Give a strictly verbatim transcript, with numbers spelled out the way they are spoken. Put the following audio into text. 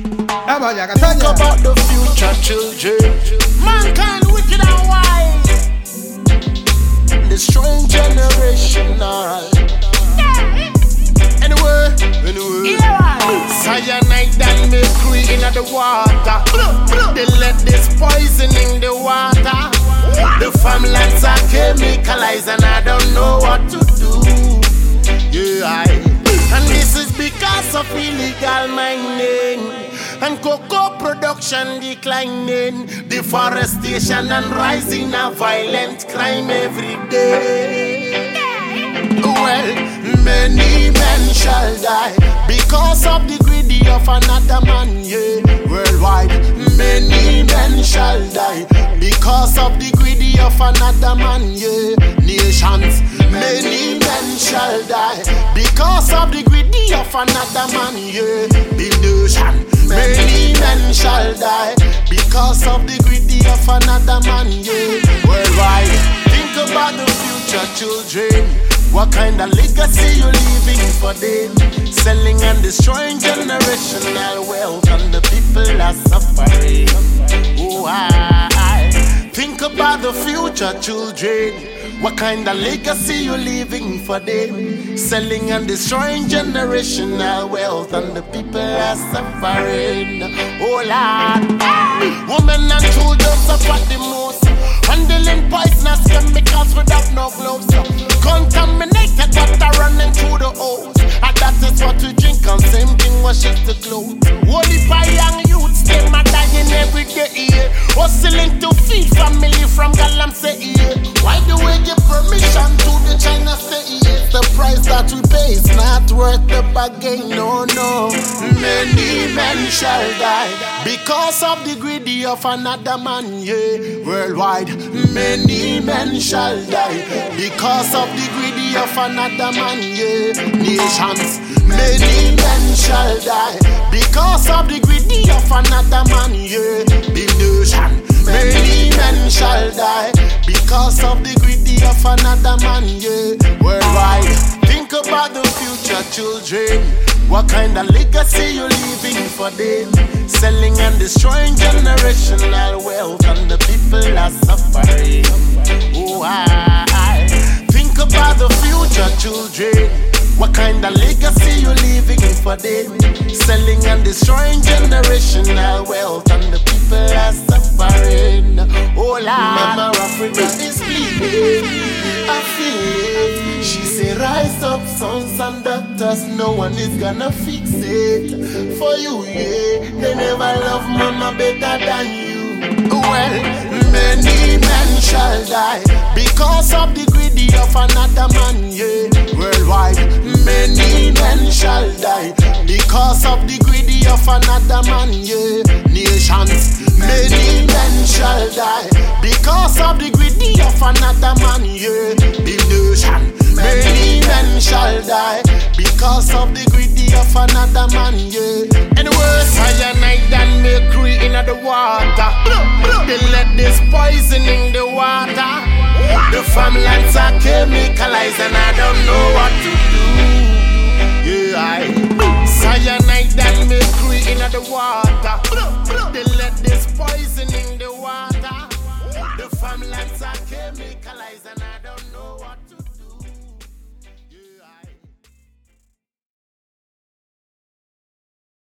Think about the future children. Mankind wicked and wise, destroying generational. Anyway, anyway, cyanide and mercury in the water. They let this poisoning the water. The farmlands are chemicalized and I don't know what to do. Yeah, I. And this is because of illegal mining and cocoa production declining, deforestation and rising of violent crime every day. Well, many men shall die because of the greedy of another man, yeah. Worldwide, many men shall die because of the greedy of another man, yeah. Nations, many men shall die because of the greedy of another man, yeah. The nation, many men shall die because of the greedy of another man, yeah. Worldwide, think about the future children. What kind of legacy you leaving for them? Selling and destroying generational wealth, and the people are suffering. Oh, I, I think about the future children. What kind of legacy you leaving for them? Selling and destroying generational wealth, and the people are suffering. Oh, Lord, women and children suffer the most. Handling poisonous chemicals without no gloves. Contaminated water running through the hose. And that is what we drink, and same thing washes the clothes. Holy by young youths, they are dying every day. Hustling to feed family from Galamsey. Why do we give permission to the China stay? The price that we pay is not worth the bargain, no, no. Many men shall die because of the greedy of another man, yeah. Worldwide, many men shall die because of the greedy of another man, yeah. Nations, many men shall die because of the greedy of another man, yeah. The nation, many men shall die because of the greedy of another man, yeah. Worldwide, think about the future children. What kind of legacy you leaving for them? Selling and destroying generational wealth, and the people are suffering. Oh, I, I think about the future children. What kind of legacy you leaving for them? Selling and destroying generational wealth, and the people are suffering. Oh, Lord, Mama Africa is bleeding. I feel it. She say rise up, sons and doctors. No one is gonna fix it for you, yeah. They never love mama better than you. Well, many men shall die because of the greedy of another man, yeah. Worldwide, many men shall die because of the greedy of another man, yeah. Nations, many men shall die because of the greedy of another man, yeah. The nation, many men shall die because of the greedy of another man, yeah. Anyway, cyanide and mercury in the water. They let this poisoning the water. The farmlands are chemicalized and I don't know what to do. Yeah, I cyanide and mercury in the water. They let this poisoning the water. The farmlands are chemicalized and I